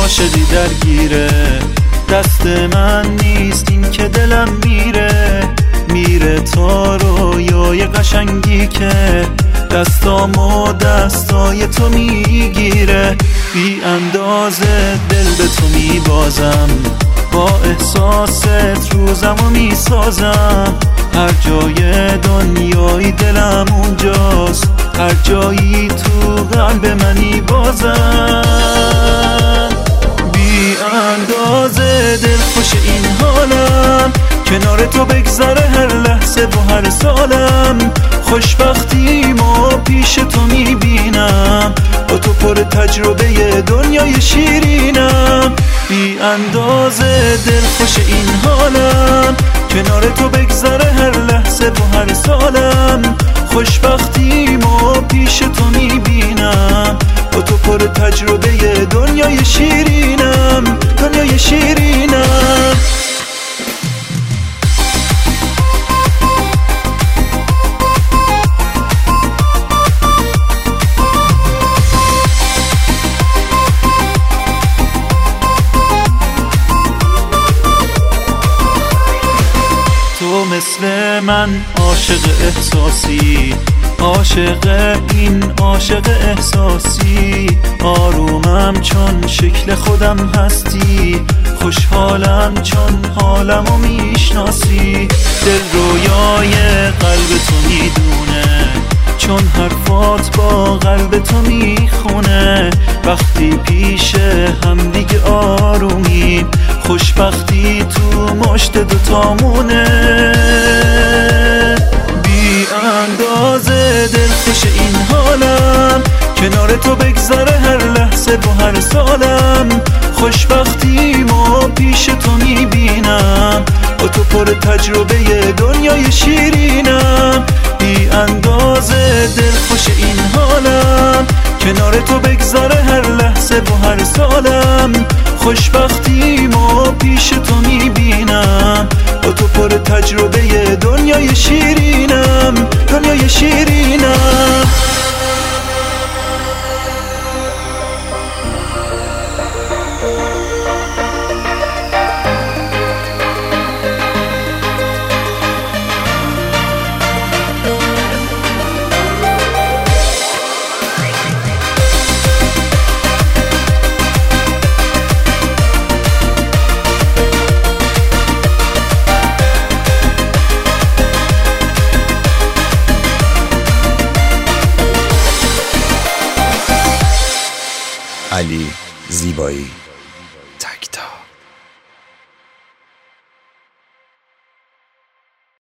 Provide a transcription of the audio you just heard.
عاشقی درگیره، دست من نیست این که دلم میره تا رویای قشنگی که دستامو دستای تو میگیره. بی اندازه دل به تو میبازم، با احساست روزمو میسازم. هر جای دنیای دلم اونجاست، هر جایی تو قلب منی بازم. بی اندازه دل خوش این حالم، کنار تو بگذره هر لحظه و هر سالم. خوشبختیمو پیش تو میبینم، با تو پر تجربه دنیای شیرینم. بی اندازه دل خوش این حالم، کنار تو بگذره هر لحظه و هر سالم. خوشبختیمو پیش تو میبینم، با تو پر تجربه دنیای شیرینم، دنیای شیرینم. تو مثل من عاشق احساسی، عاشق این عاشق احساسی. آرومم چون شکل خودم هستی، خوشحالم چون حالمو میشناسی. دل رویای قلب تو میدونه، چون حرفات با قلب تو میخونه. وقتی پیش هم دیگه آرومیم، خوشبختی تو مشت دوتامونه. بی اندازه دل خوش این حالم، کنار تو بگذره هر لحظه و هر سالم. خوشبختیمو پیش تو میبینم، با تو پر تجربه دنیای شیرینم. بی اندازه دل خوش این حالم، کنار تو بگذره هر لحظه و هر سالم. خوشبختیمو پیش تو میبینم، با تو پر تجربه دنیای شیرینم، دنیای شیرینم. علی زیبایی.